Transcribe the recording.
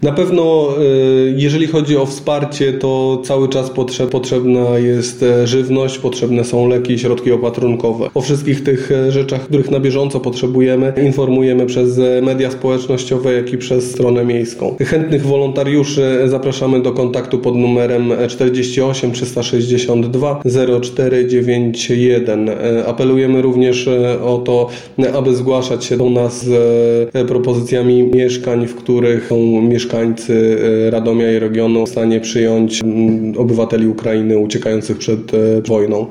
Na pewno jeżeli chodzi o wsparcie, to cały czas potrzebna jest żywność, potrzebne są leki, środki opatrunkowe. O wszystkich tych rzeczach, których na bieżąco potrzebujemy, informujemy przez media społecznościowe, jak i przez stronę miejską. Chętnych wolontariuszy zapraszamy do kontaktu pod numerem 48 362 0491. Apelujemy również o to, aby zgłaszać się do nas z propozycjami mieszkań, w których są mieszkańcy Radomia i regionu w stanie przyjąć obywateli Ukrainy uciekających przed wojną.